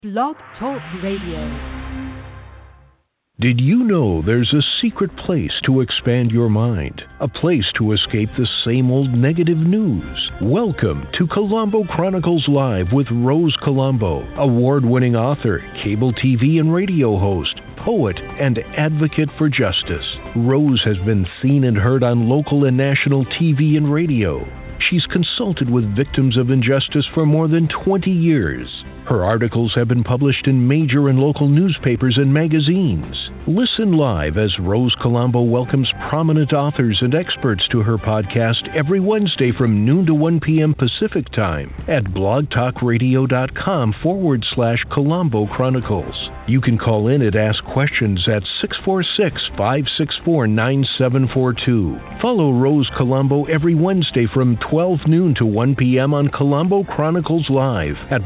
Blog Talk Radio. Did you know there's a secret place to expand your mind? A place to escape the same old negative news? Welcome to Colombo Chronicles Live with Rose Colombo, award-winning author, cable TV and radio host, poet, and advocate for justice. Rose has been seen and heard on local and national TV and radio. She's consulted with victims of injustice for more than 20 years. Her articles have been published in major and local newspapers and magazines. Listen live as Rose Colombo welcomes prominent authors and experts to her podcast every Wednesday from noon to 1 p.m. Pacific Time at blogtalkradio.com/Colombo Chronicles. You can call in and ask questions at 646-564-9742. Follow Rose Colombo every Wednesday from 12 noon to 1 p.m. on Colombo Chronicles Live at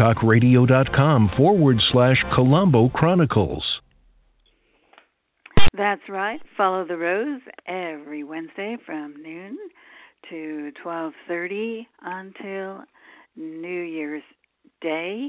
blogtalkradio.com/Colombo Chronicles. That's right. Follow the Rose every Wednesday from noon to 12:30 until New Year's Day.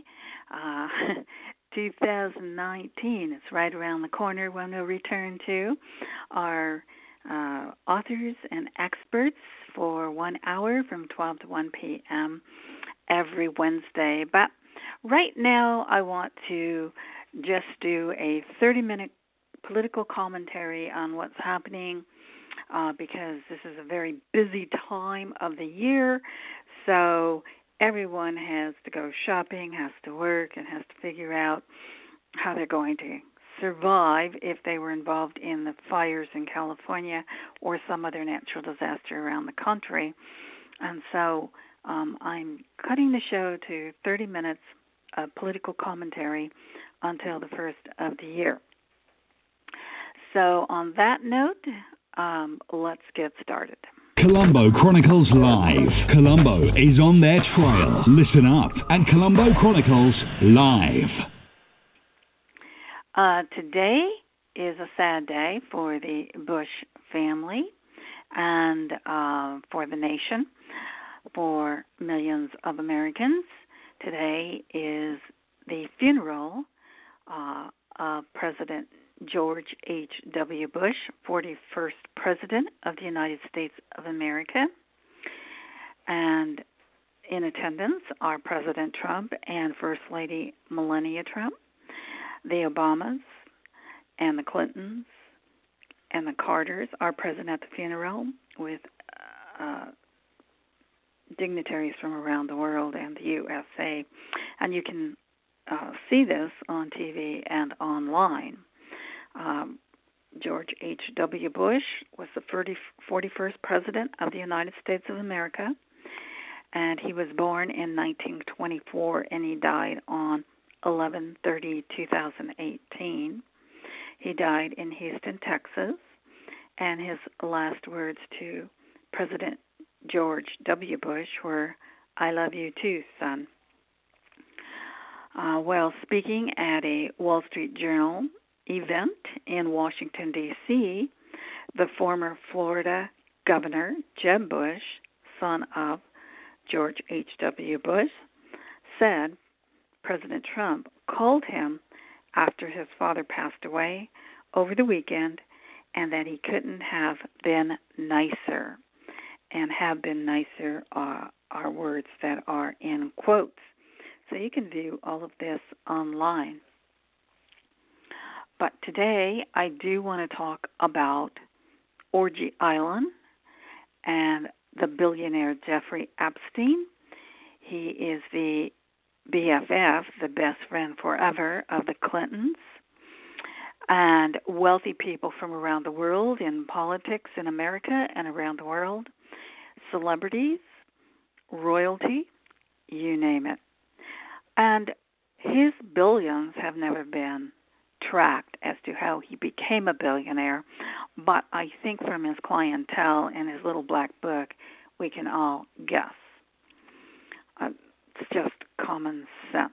2019 is right around the corner when we'll return to our authors and experts for 1 hour from 12 to 1 p.m. every Wednesday. But right now I want to just do a 30-minute political commentary on what's happening because this is a very busy time of the year. So everyone has to go shopping, has to work, and has to figure out how they're going to survive if they were involved in the fires in California or some other natural disaster around the country. And so I'm cutting the show to 30 minutes of political commentary until the first of the year. So on that note, let's get started. Colombo Chronicles Live. Colombo is on their trail. Listen up at Colombo Chronicles Live. Today is a sad day for the Bush family and for the nation, for millions of Americans. Today is the funeral of President George H.W. Bush, 41st President of the United States of America. And in attendance are President Trump and First Lady Melania Trump, the Obamas and the Clintons and the Carters are present at the funeral with dignitaries from around the world and the USA. And you can see this on TV and online. George H.W. Bush was the 41st President of the United States of America, and he was born in 1924, and he died on 11/30/2018. He died in Houston, Texas, and his last words to President George W. Bush were, "I love you too, son." While speaking at a Wall Street Journal event in Washington, D.C., the former Florida Governor, Jeb Bush, son of George H.W. Bush, said President Trump called him after his father passed away over the weekend and that he couldn't have been nicer. And have been nicer are words that are in quotes. So you can view all of this online. But today I do want to talk about Orgy Island and the billionaire Jeffrey Epstein. He is the BFF, the best friend forever of the Clintons, and wealthy people from around the world in politics in America and around the world, celebrities, royalty, you name it. And his billions have never been tracked as to how he became a billionaire, but I think from his clientele and his little black book, we can all guess. It's just common sense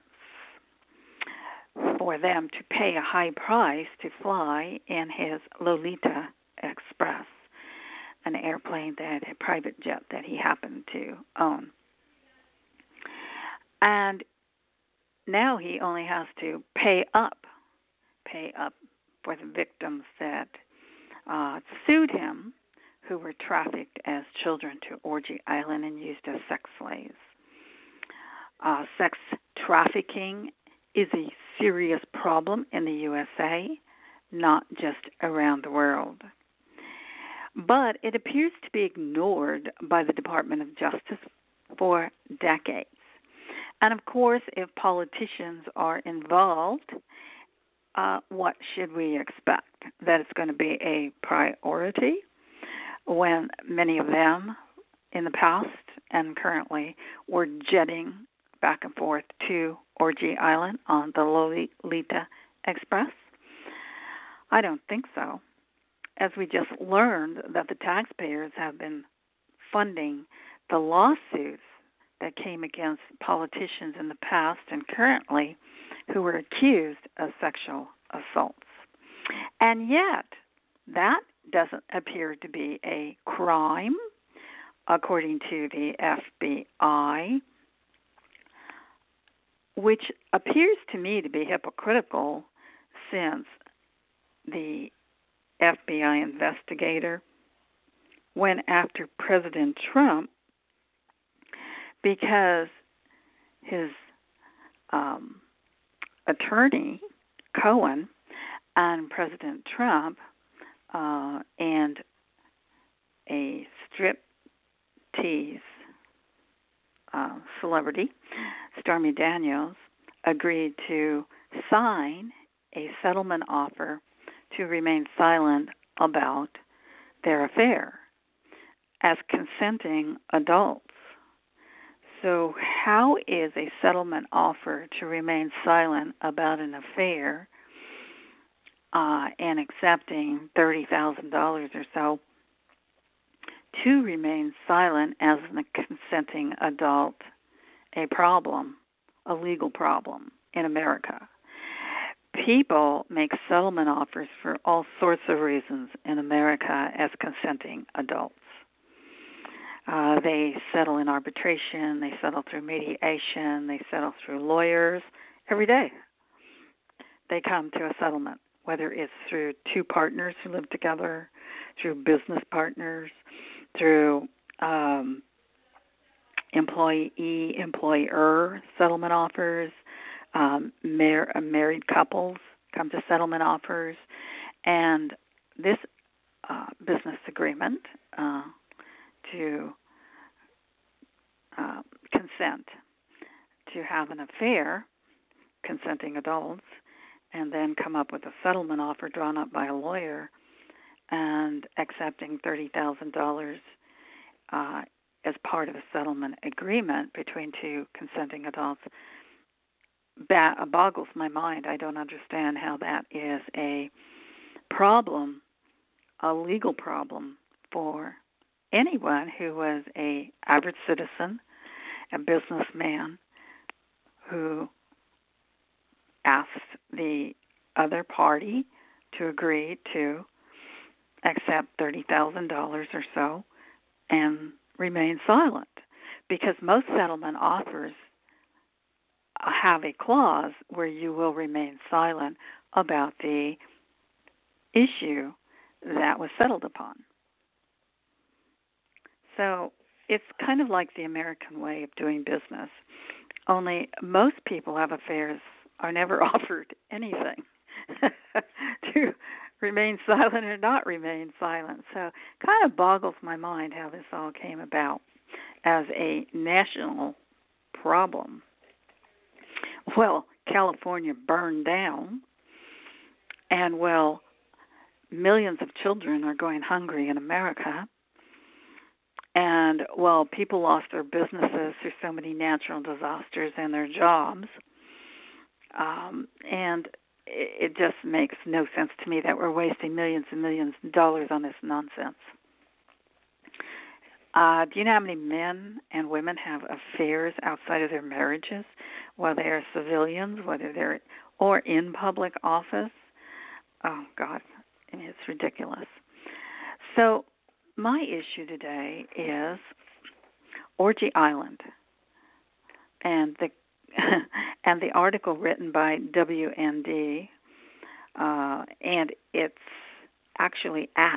for them to pay a high price to fly in his Lolita Express, an airplane a private jet that he happened to own. And now he only has to pay up for the victims that sued him, who were trafficked as children to Orgy Island and used as sex slaves. Sex trafficking is a serious problem in the USA, not just around the world. But it appears to be ignored by the Department of Justice for decades. And of course, if politicians are involved, what should we expect? That it's going to be a priority when many of them in the past and currently were jetting back and forth to Orgy Island on the Lolita Express? I don't think so. As we just learned that the taxpayers have been funding the lawsuits that came against politicians in the past and currently who were accused of sexual assaults. And yet, that doesn't appear to be a crime, according to the FBI, which appears to me to be hypocritical since the FBI investigator went after President Trump because his attorney, Cohen, and President Trump and a striptease celebrity, Stormy Daniels, agreed to sign a settlement offer to remain silent about their affair as consenting adults. So how is a settlement offer to remain silent about an affair and accepting $30,000 or so to remain silent as a consenting adult a problem, a legal problem in America? People make settlement offers for all sorts of reasons in America as consenting adults. They settle in arbitration, they settle through mediation, they settle through lawyers. Every day they come to a settlement, whether it's through two partners who live together, through business partners, through employee-employer settlement offers. Married couples come to settlement offers, and this business agreement to consent to have an affair, consenting adults, and then come up with a settlement offer drawn up by a lawyer and accepting $30,000 as part of a settlement agreement between two consenting adults. That boggles my mind. I don't understand how that is a problem, a legal problem for anyone who was an average citizen, a businessman who asked the other party to agree to accept $30,000 or so and remain silent. Because most settlement offers have a clause where you will remain silent about the issue that was settled upon. So it's kind of like the American way of doing business, only most people have affairs are never offered anything to remain silent or not remain silent. So it kind of boggles my mind how this all came about as a national problem. Well, California burned down, and, well, millions of children are going hungry in America. And, well, people lost their businesses through so many natural disasters and their jobs. And it just makes no sense to me that we're wasting millions and millions of dollars on this nonsense. Do you know how many men and women have affairs outside of their marriages, whether they're civilians, whether they're or in public office? Oh, God, I mean, it's ridiculous. So my issue today is Orgy Island and the and the article written by WND, and it's actually at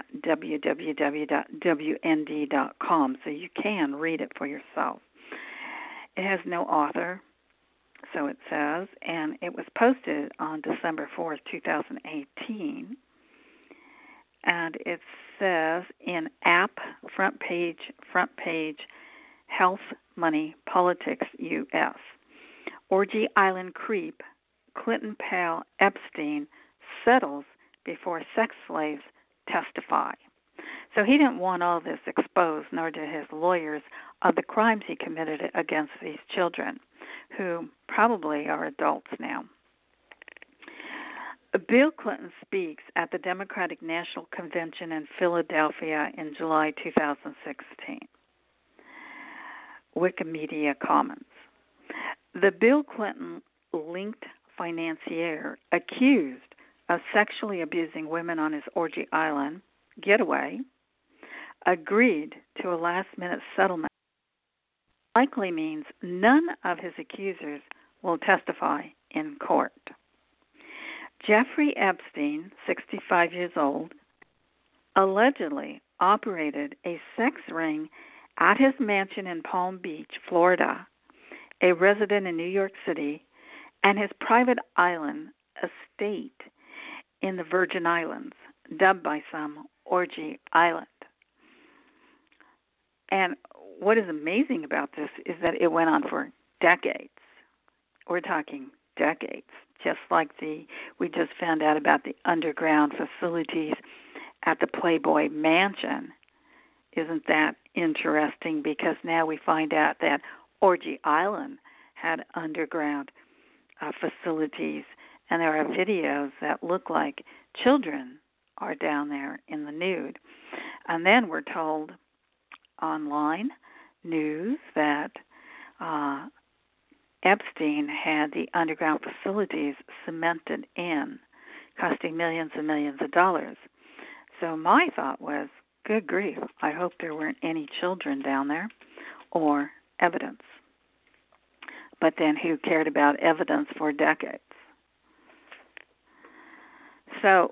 www.wnd.com, so you can read it for yourself. It has no author, so it says, and it was posted on December 4th, 2018, and it says in app front page, Health, Money, Politics, U.S. Orgy Island creep, Clinton pal Epstein settles before sex slaves testify. So he didn't want all this exposed, nor did his lawyers, of the crimes he committed against these children, who probably are adults now. Bill Clinton speaks at the Democratic National Convention in Philadelphia in July 2016. Wikimedia Commons. The Bill Clinton linked financier accused of sexually abusing women on his Orgy Island getaway agreed to a last-minute settlement. Likely means none of his accusers will testify in court. Jeffrey Epstein, 65 years old, allegedly operated a sex ring at his mansion in Palm Beach, Florida, a resident in New York City, and his private island estate in the Virgin Islands, dubbed by some Orgy Island. And what is amazing about this is that it went on for decades. We're talking decades, just like we just found out about the underground facilities at the Playboy Mansion. Isn't that interesting? Because now we find out that Orgy Island had underground facilities, and there are videos that look like children are down there in the nude. And then we're told online news that Epstein had the underground facilities cemented in, costing millions and millions of dollars. So my thought was, good grief, I hope there weren't any children down there or evidence. But then who cared about evidence for decades? So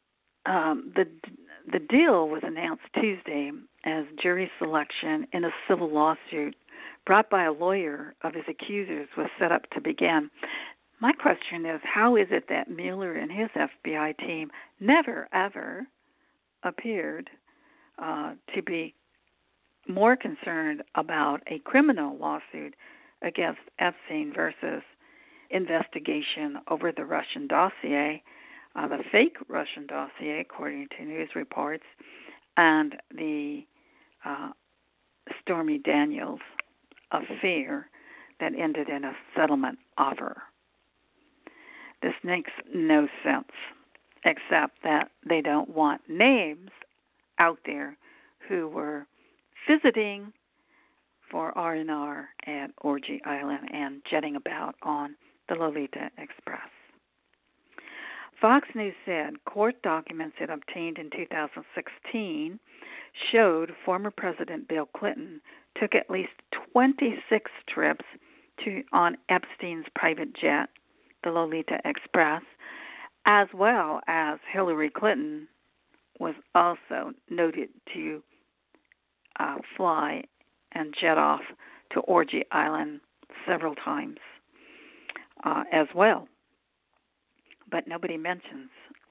the deal was announced Tuesday as jury selection in a civil lawsuit brought by a lawyer of his accusers was set up to begin. My question is, how is it that Mueller and his FBI team never, ever appeared to be more concerned about a criminal lawsuit against Epstein versus investigation over the Russian dossier, the fake Russian dossier, according to news reports, and the Stormy Daniels affair that ended in a settlement offer. This makes no sense, except that they don't want names out there who were visiting for R&R at Orgy Island and jetting about on the Lolita Express. Fox News said court documents it obtained in 2016 showed former President Bill Clinton took at least 26 trips on Epstein's private jet, the Lolita Express, as well as Hillary Clinton was also noted to fly and jet off to Orgy Island several times as well. But nobody mentions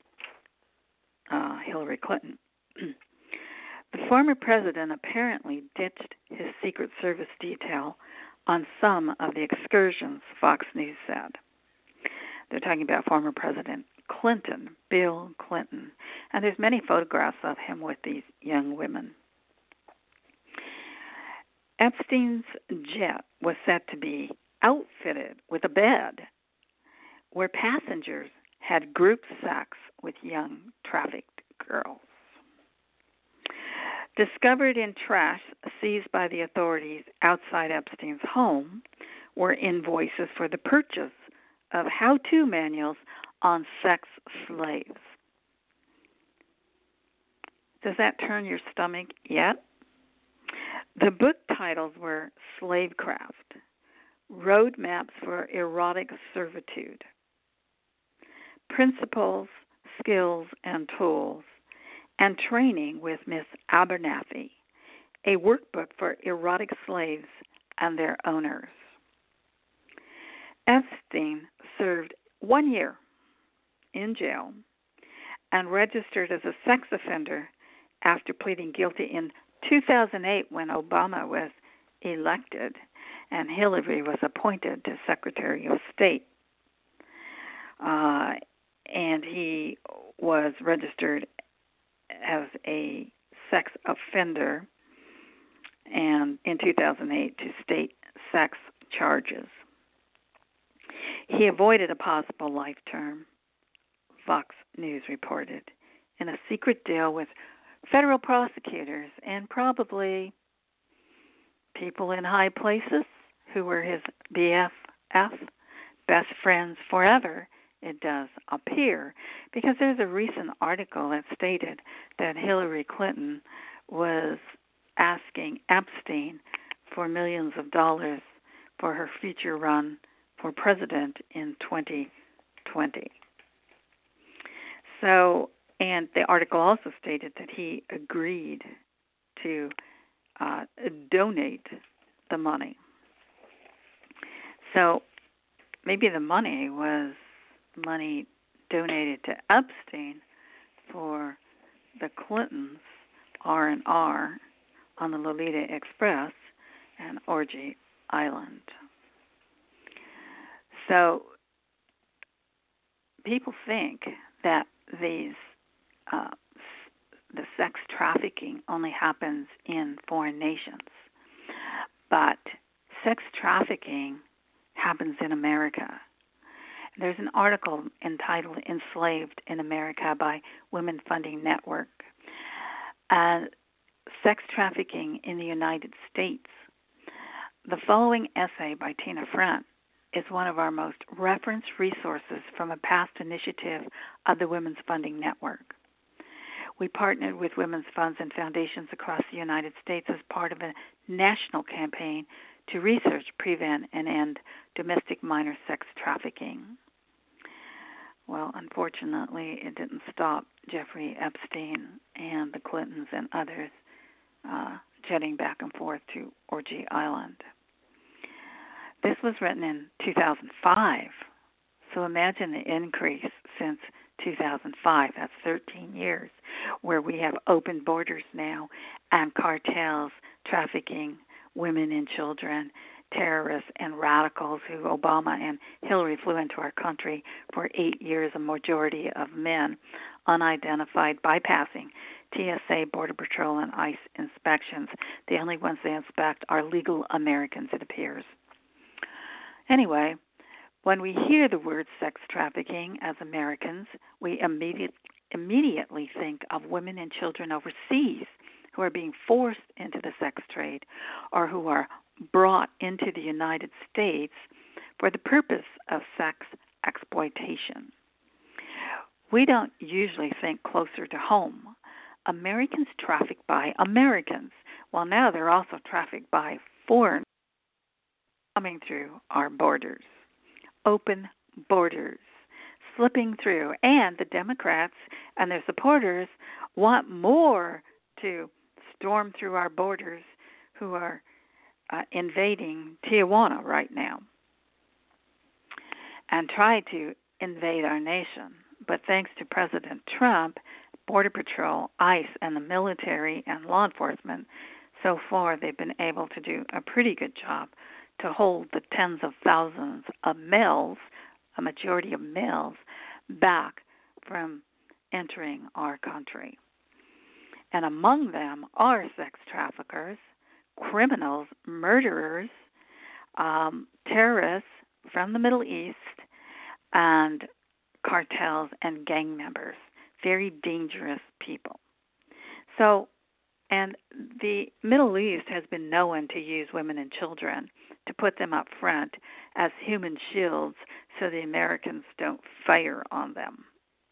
Hillary Clinton. The former president apparently ditched his Secret Service detail on some of the excursions, Fox News said. They're talking about former President Clinton, Bill Clinton, and there's many photographs of him with these young women. Epstein's jet was set to be outfitted with a bed where passengers had group sex with young trafficked girls. Discovered in trash seized by the authorities outside Epstein's home were invoices for the purchase of how-to manuals on sex slaves. Does that turn your stomach yet? The book titles were Slavecraft, Roadmaps for Erotic Servitude, Principles, Skills, and Tools, and Training with Miss Abernathy, a workbook for erotic slaves and their owners. Epstein served 1 year in jail and registered as a sex offender after pleading guilty in 2008 when Obama was elected and Hillary was appointed to Secretary of State. And he was registered as a sex offender and in 2008 to state sex charges. He avoided a possible life term, Fox News reported, in a secret deal with federal prosecutors and probably people in high places who were his BFF, best friends forever, it does appear, because there's a recent article that stated that Hillary Clinton was asking Epstein for millions of dollars for her future run for president in 2020. So, and the article also stated that he agreed to donate the money. So maybe the money was money donated to Epstein for the Clintons' R&R on the Lolita Express and Orgy Island. So people think that the sex trafficking only happens in foreign nations, but sex trafficking happens in America. There's an article entitled Enslaved in America by Women Funding Network. Sex trafficking in the United States. The following essay by Tina Friend is one of our most referenced resources from a past initiative of the Women's Funding Network. We partnered with women's funds and foundations across the United States as part of a national campaign to research, prevent, and end domestic minor sex trafficking. Well, unfortunately, it didn't stop Jeffrey Epstein and the Clintons and others jetting back and forth to Orgy Island. This was written in 2005, so imagine the increase since 2005. That's 13 years, where we have open borders now and cartels trafficking women and children, terrorists and radicals who Obama and Hillary flew into our country for 8 years, a majority of men, unidentified, bypassing TSA, Border Patrol, and ICE inspections. The only ones they inspect are legal Americans, it appears. Anyway, when we hear the word sex trafficking as Americans, we immediately think of women and children overseas who are being forced into the sex trade or who are brought into the United States for the purpose of sex exploitation. We don't usually think closer to home. Americans traffic by Americans. Well, now they're also trafficked by foreigners coming through our borders. Open borders, slipping through. And the Democrats and their supporters want more to storm through our borders, who are invading Tijuana right now and try to invade our nation. But thanks to President Trump, Border Patrol, ICE, and the military and law enforcement, so far they've been able to do a pretty good job to hold the tens of thousands of males, a majority of males, back from entering our country. And among them are sex traffickers, criminals, murderers, terrorists from the Middle East, and cartels and gang members. Very dangerous people. So, and the Middle East has been known to use women and children to put them up front as human shields so the Americans don't fire on them.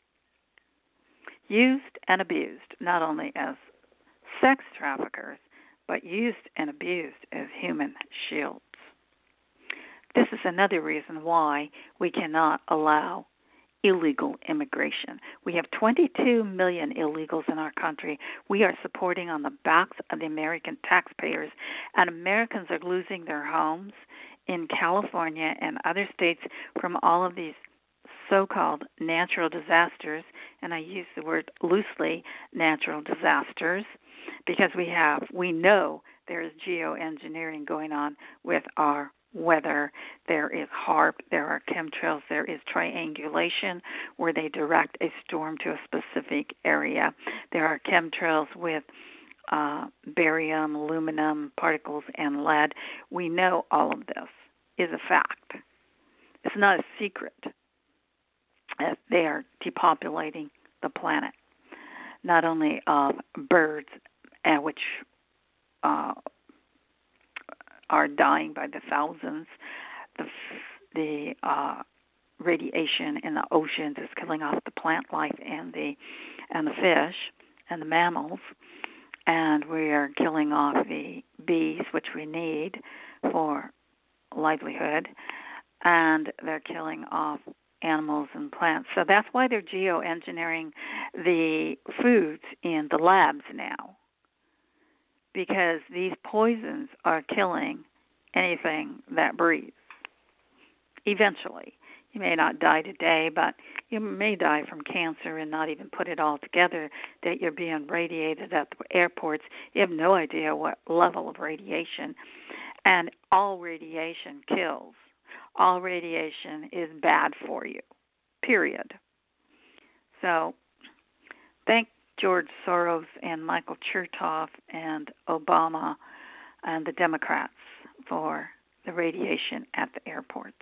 Used and abused, not only as sex traffickers, but used and abused as human shields. This is another reason why we cannot allow illegal immigration. We have 22 million illegals in our country. We are supporting on the backs of the American taxpayers, and Americans are losing their homes in California and other states from all of these so-called natural disasters, and I use the word loosely, natural disasters, because we know there is geoengineering going on with our weather. There is HAARP, there are chemtrails, there is triangulation where they direct a storm to a specific area. There are chemtrails with barium, aluminum particles, and lead. We know all of this is a fact. It's not a secret that they are depopulating the planet, not only of birds, which are dying by the thousands. The radiation in the oceans is killing off the plant life and the fish and the mammals, and we are killing off the bees, which we need for livelihood, and they're killing off animals and plants. So that's why they're geoengineering the foods in the labs now, because these poisons are killing anything that breathes. Eventually. You may not die today, but you may die from cancer and not even put it all together that you're being radiated at the airports. You have no idea what level of radiation. And all radiation kills. All radiation is bad for you, period. So thank George Soros and Michael Chertoff and Obama and the Democrats for the radiation at the airports.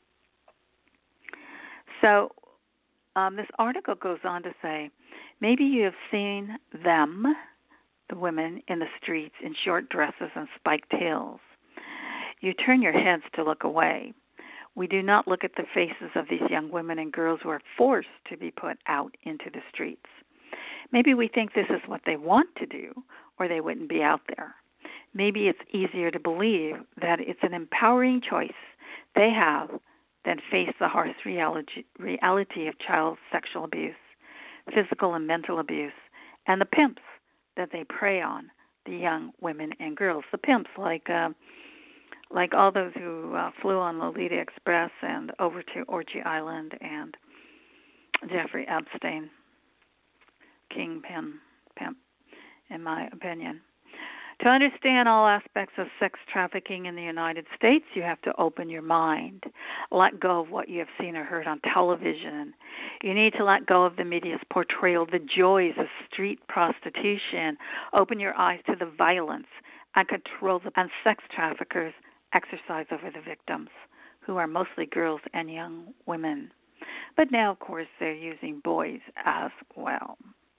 So this article goes on to say, maybe you have seen them, the women in the streets in short dresses and spiked heels. You turn your heads to look away. We do not look at the faces of these young women and girls who are forced to be put out into the streets. Maybe we think this is what they want to do, or they wouldn't be out there. Maybe it's easier to believe that it's an empowering choice they have than face the harsh reality of child sexual abuse, physical and mental abuse, and the pimps that they prey on, the young women and girls. The pimps, like all those who flew on Lolita Express and over to Orgy Island, and Jeffrey Epstein, kingpin pimp, in my opinion. To understand all aspects of sex trafficking in the United States, you have to open your mind. Let go of what you have seen or heard on television. You need to let go of the media's portrayal of the joys of street prostitution. Open your eyes to the violence and control and sex traffickers exercise over the victims, who are mostly girls and young women. But now, of course, they're using boys as well.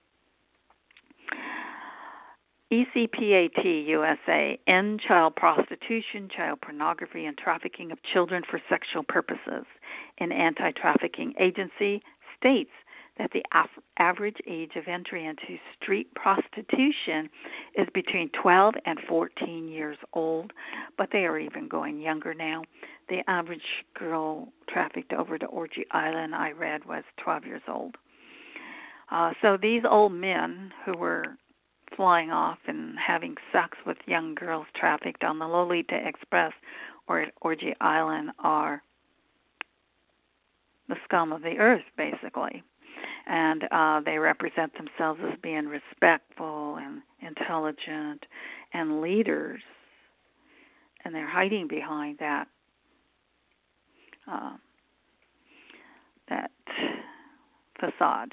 ECPAT USA, End Child Prostitution, Child Pornography, and Trafficking of Children for Sexual Purposes. An anti-trafficking agency states that the average age of entry into street prostitution is between 12 and 14 years old, but they are even going younger now. The average girl trafficked over to Orgy Island, I read, was 12 years old. So these old men who were flying off and having sex with young girls trafficked on the Lolita Express or at Orgy Island are the scum of the earth, basically. And they represent themselves as being respectful and intelligent and leaders, and they're hiding behind that facade.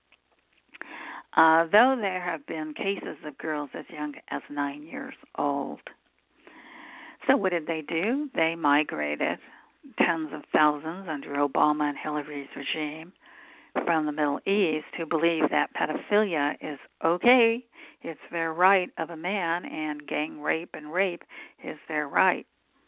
Though there have been cases of girls as young as 9 years old. So what did they do? They migrated tens of thousands under Obama and Hillary's regime from the Middle East who believe that pedophilia is okay. It's their right of a man, and gang rape and rape is their right.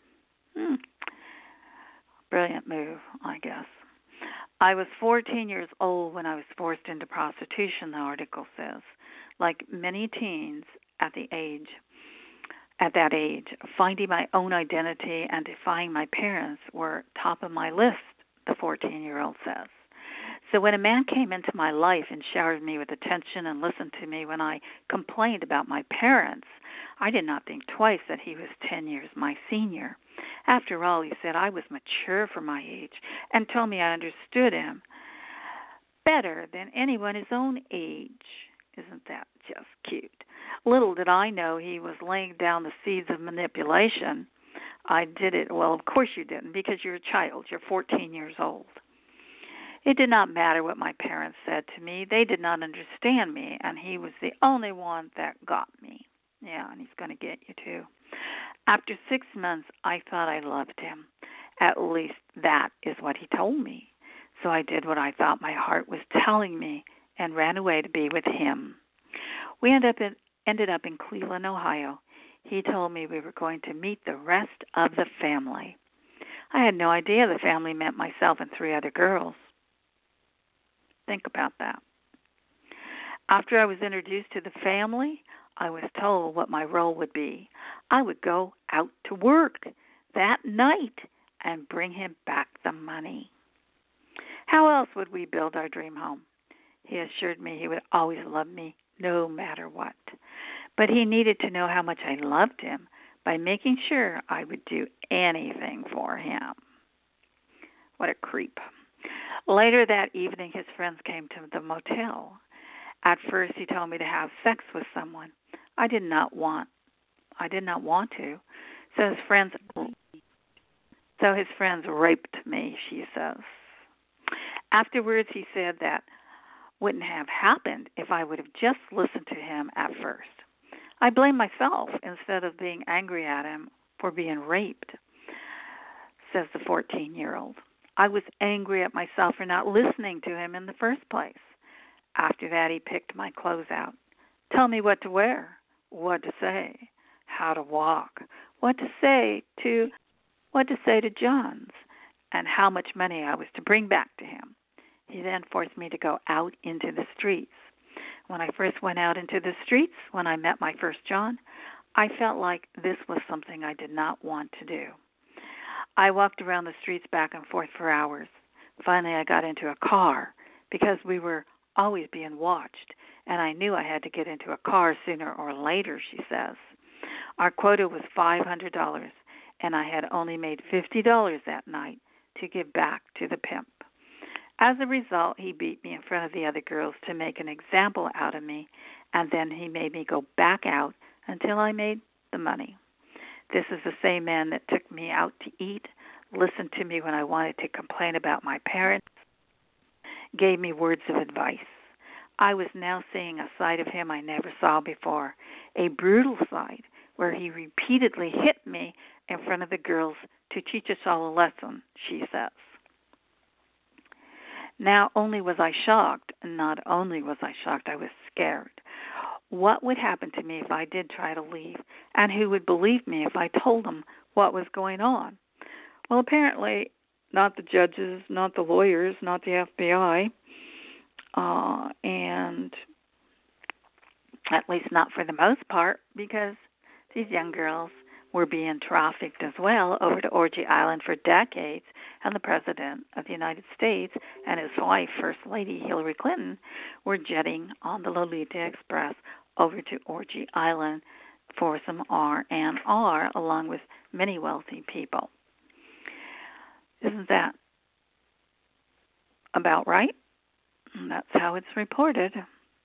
Brilliant move, I guess. I was 14 years old when I was forced into prostitution, the article says. Like many teens at the age At that age, finding my own identity and defying my parents were top of my list, the 14-year-old says. So when a man came into my life and showered me with attention and listened to me when I complained about my parents, I did not think twice that he was 10 years my senior. After all, he said I was mature for my age and told me I understood him better than anyone his own age. Isn't that just cute? Little did I know he was laying down the seeds of manipulation. I did it. Well, of course you didn't, because you're a child. You're 14 years old. It did not matter what my parents said to me. They did not understand me, and he was the only one that got me. Yeah, and he's going to get you too. After 6 months, I thought I loved him. At least that is what he told me. So I did what I thought my heart was telling me and ran away to be with him. We ended up in Cleveland, Ohio. He told me we were going to meet the rest of the family. I had no idea the family meant myself and 3 other girls. Think about that. After I was introduced to the family, I was told what my role would be. I would go out to work that night and bring him back the money. How else would we build our dream home? He assured me he would always love me no matter what. But he needed to know how much I loved him by making sure I would do anything for him. What a creep. Later that evening, his friends came to the motel. At first, he told me to have sex with someone. I did not want to. So his friends raped me, she says. Afterwards, he said that wouldn't have happened if I would have just listened to him at first. I blamed myself instead of being angry at him for being raped, says the 14-year-old. I was angry at myself for not listening to him in the first place. After that, he picked my clothes out. Tell me what to wear, what to say, how to walk, what to say to Johns, and how much money I was to bring back to him. He then forced me to go out into the streets. When I first went out into the streets, when I met my first John, I felt like this was something I did not want to do. I walked around the streets back and forth for hours. Finally, I got into a car because we were always being watched, and I knew I had to get into a car sooner or later, she says. Our quota was $500, and I had only made $50 that night to give back to the pimp. As a result, he beat me in front of the other girls to make an example out of me, and then he made me go back out until I made the money. This is the same man that took me out to eat, listened to me when I wanted to complain about my parents, gave me words of advice. I was now seeing a side of him I never saw before, a brutal side where he repeatedly hit me in front of the girls to teach us all a lesson, she says. Not only was I shocked, I was scared. What would happen to me if I did try to leave, and who would believe me if I told them what was going on? Well, apparently not the judges, not the lawyers, not the FBI, and at least not for the most part, because these young girls were being trafficked as well over to Orgy Island for decades, and the President of the United States and his wife, First Lady Hillary Clinton, were jetting on the Lolita Express over to Orgy Island for some R&R along with many wealthy people. Isn't that about right? And that's how it's reported.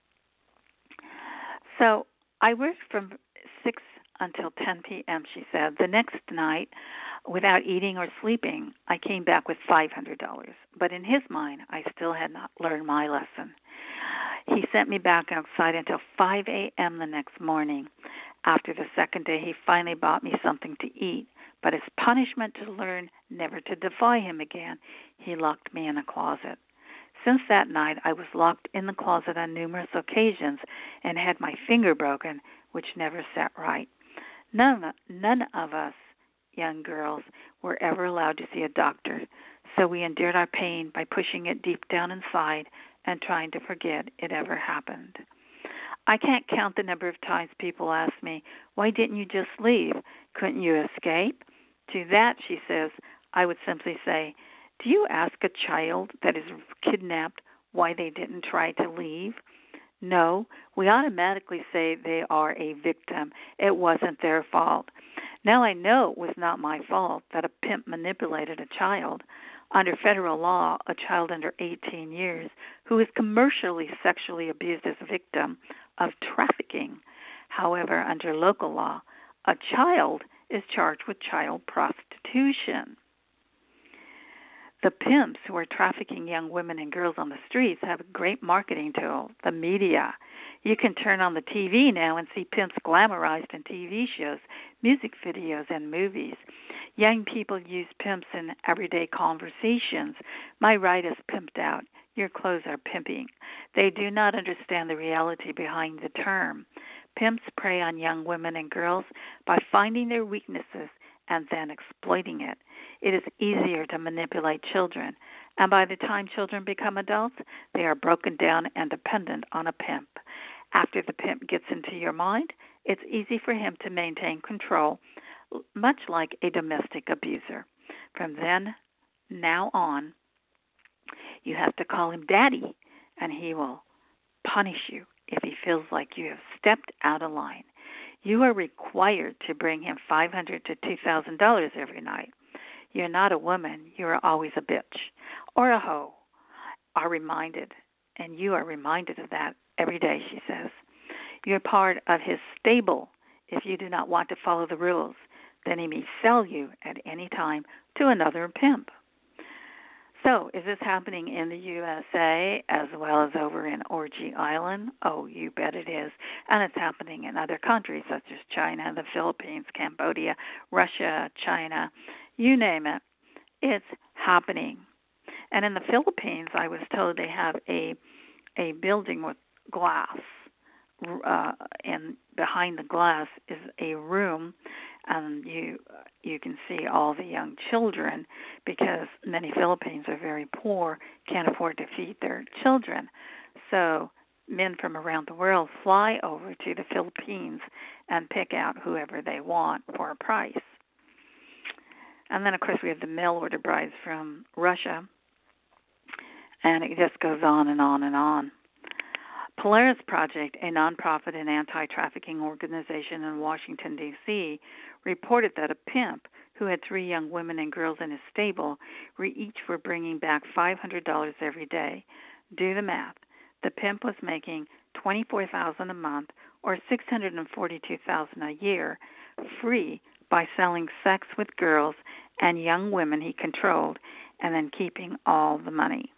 So I worked from 6 until 10 p.m., she said. The next night, without eating or sleeping, I came back with $500. But in his mind, I still had not learned my lesson. He sent me back outside until 5 a.m. the next morning. After the second day, he finally bought me something to eat. But as punishment to learn never to defy him again, he locked me in a closet. Since that night, I was locked in the closet on numerous occasions and had my finger broken, which never set right. None of us young girls were ever allowed to see a doctor, so we endured our pain by pushing it deep down inside and trying to forget it ever happened. I can't count the number of times people ask me, why didn't you just leave? Couldn't you escape? To that, she says, I would simply say, do you ask a child that is kidnapped why they didn't try to leave? No, we automatically say they are a victim. It wasn't their fault. Now I know it was not my fault that a pimp manipulated a child. Under federal law, a child under 18 years who is commercially sexually abused is a victim of trafficking. However, under local law, a child is charged with child prostitution. The pimps who are trafficking young women and girls on the streets have a great marketing tool, the media. You can turn on the TV now and see pimps glamorized in TV shows, music videos, and movies. Young people use pimps in everyday conversations. My ride is pimped out. Your clothes are pimping. They do not understand the reality behind the term. Pimps prey on young women and girls by finding their weaknesses and then exploiting it. It is easier to manipulate children, and by the time children become adults, they are broken down and dependent on a pimp. After the pimp gets into your mind, it's easy for him to maintain control, much like a domestic abuser. From then, now on, you have to call him daddy, and he will punish you if he feels like you have stepped out of line. You are required to bring him $500 to $2,000 every night. You're not a woman. You are always a bitch or a hoe. Are reminded, and you are reminded of that every day, she says. You're part of his stable. If you do not want to follow the rules, then he may sell you at any time to another pimp. So, is this happening in the USA as well as over in Orgy Island? Oh, you bet it is. And it's happening in other countries such as China, the Philippines, Cambodia, Russia, China, you name it. It's happening. And in the Philippines, I was told they have a building with glass. And behind the glass is a room, and you can see all the young children because many Filipinos are very poor, can't afford to feed their children. So men from around the world fly over to the Philippines and pick out whoever they want for a price. And then, of course, we have the mail-order brides from Russia, and it just goes on and on and on. Polaris Project, a nonprofit and anti-trafficking organization in Washington, D.C., reported that a pimp who had 3 young women and girls in his stable each were bringing back $500 every day. Do the math. The pimp was making $24,000 a month or $642,000 a year free by selling sex with girls and young women he controlled and then keeping all the money.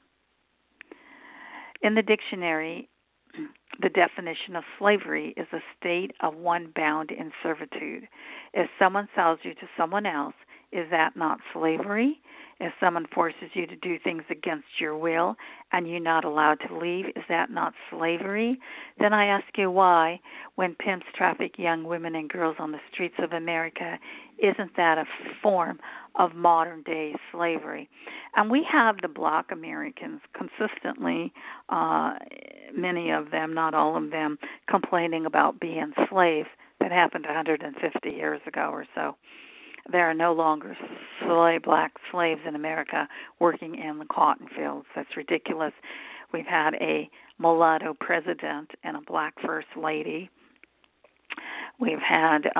In the dictionary, the definition of slavery is a state of one bound in servitude. If someone sells you to someone else, is that not slavery? If someone forces you to do things against your will and you're not allowed to leave, is that not slavery? Then I ask you why, when pimps traffic young women and girls on the streets of America, isn't that a form of modern-day slavery? And we have the Black Americans consistently, many of them, not all of them, complaining about being slaves that happened 150 years ago or so. There are no longer black slaves in America working in the cotton fields. That's ridiculous. We've had a mulatto president and a black first lady. We've had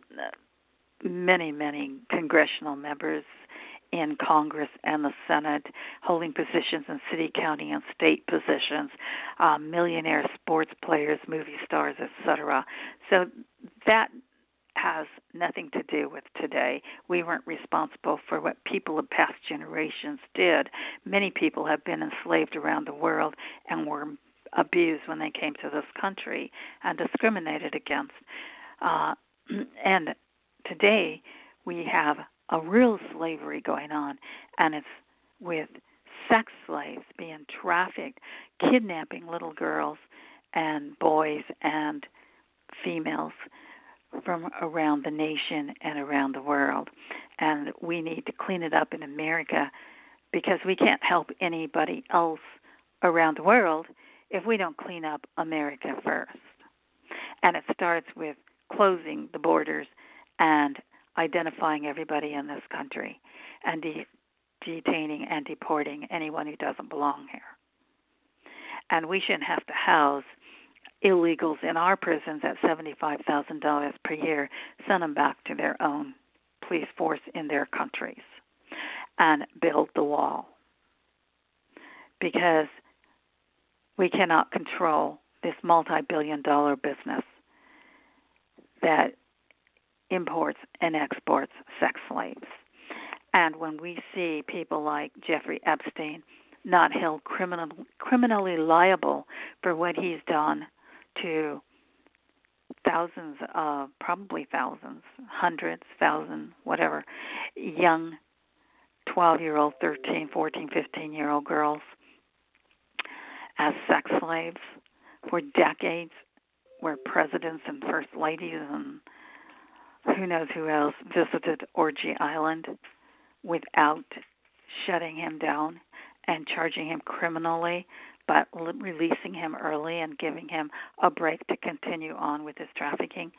many congressional members in Congress and the Senate holding positions in city, county, and state positions, millionaire sports players, movie stars, etc. So that has nothing to do with today. We weren't responsible for what people of past generations did. Many people have been enslaved around the world and were abused when they came to this country and discriminated against. And today we have a real slavery going on, and it's with sex slaves being trafficked, kidnapping little girls and boys and females from around the nation and around the world. And we need to clean it up in America because we can't help anybody else around the world if we don't clean up America first. And it starts with closing the borders and identifying everybody in this country and detaining and deporting anyone who doesn't belong here. And we shouldn't have to house illegals in our prisons at $75,000 per year, send them back to their own police force in their countries and build the wall. Because we cannot control this multi-billion-dollar business that imports and exports sex slaves. And when we see people like Jeffrey Epstein not held criminally liable for what he's done to thousands of, probably thousands, hundreds, thousands, whatever, young 12-year-old, 13, 14, 15-year-old girls as sex slaves for decades, where presidents and first ladies and who knows who else visited Orgy Island without shutting him down and charging him criminally, but releasing him early and giving him a break to continue on with his trafficking,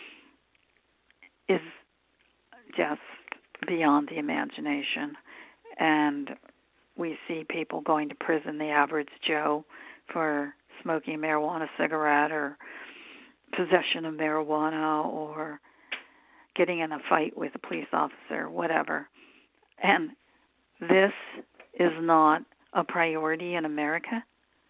is just beyond the imagination. And we see people going to prison, the average Joe, for smoking a marijuana cigarette or possession of marijuana or getting in a fight with a police officer, whatever. And this is not a priority in America.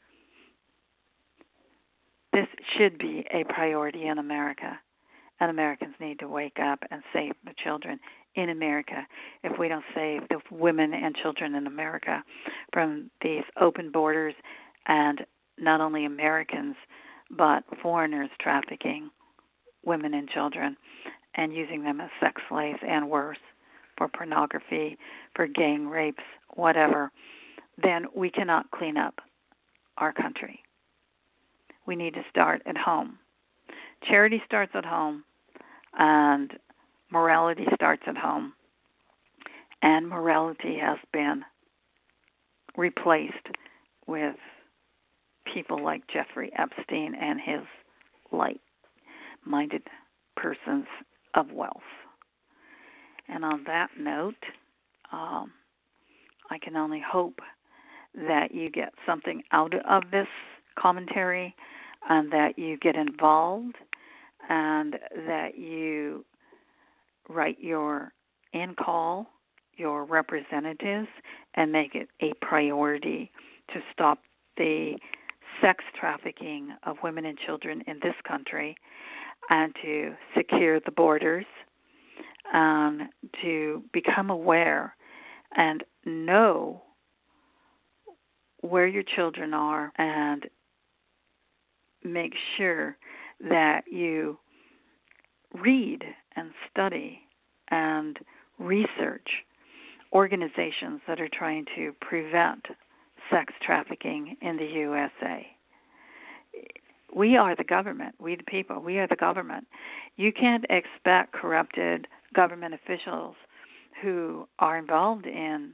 This should be a priority in America. And Americans need to wake up and save the children in America. If we don't save the women and children in America from these open borders and not only Americans but foreigners trafficking women and children and using them as sex slaves and worse for pornography, for gang rapes, whatever, then we cannot clean up our country. We need to start at home. Charity starts at home, and morality starts at home. And morality has been replaced with people like Jeffrey Epstein and his light-minded persons of wealth. And on that note, I can only hope that you get something out of this commentary and that you get involved and that you write your in-call, your representatives, and make it a priority to stop the sex trafficking of women and children in this country and to secure the borders, to become aware and know where your children are and make sure that you read and study and research organizations that are trying to prevent sex trafficking in the USA. We are the government. We the people. We are the government. You can't expect corrupted government officials who are involved in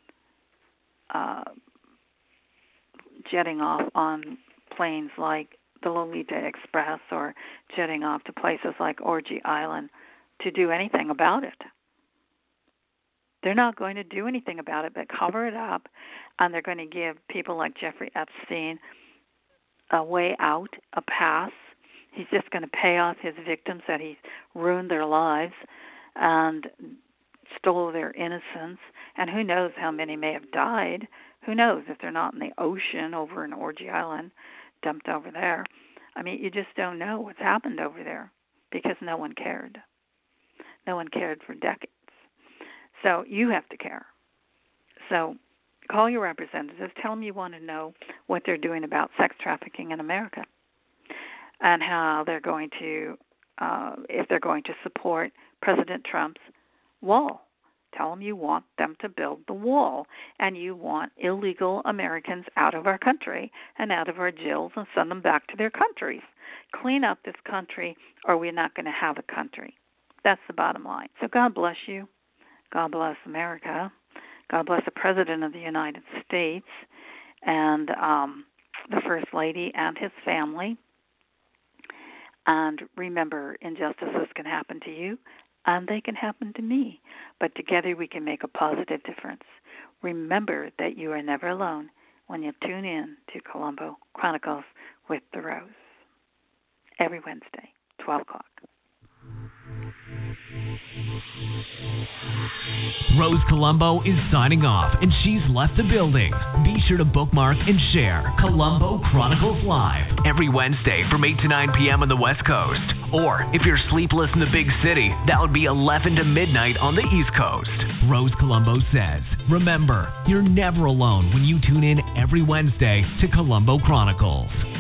jetting off on planes like the Lolita Express or jetting off to places like Orgy Island to do anything about it. They're not going to do anything about it but cover it up, and they're going to give people like Jeffrey Epstein a way out, a pass. He's just going to pay off his victims that he's ruined their lives and stole their innocence. And who knows how many may have died. Who knows if they're not in the ocean over in Orgy Island, dumped over there. I mean, you just don't know what's happened over there because no one cared. No one cared for decades. So you have to care. So call your representatives. Tell them you want to know what they're doing about sex trafficking in America and how they're going to, if they're going to support President Trump's wall. Tell them you want them to build the wall and you want illegal Americans out of our country and out of our jails and send them back to their countries. Clean up this country or we're not going to have a country. That's the bottom line. So God bless you. God bless America. God bless the President of the United States and the First Lady and his family. And remember, injustices can happen to you, and they can happen to me. But together we can make a positive difference. Remember that you are never alone when you tune in to Colombo Chronicles with the Rose. Every Wednesday, 12 o'clock. Rose Colombo is signing off, and she's left the building. Be sure to bookmark and share Colombo Chronicles Live every Wednesday from 8 to 9 p.m. on the West Coast. Or if you're sleepless in the big city, that would be 11 to midnight on the East Coast. Rose Colombo says, remember, you're never alone when you tune in every Wednesday to Colombo Chronicles.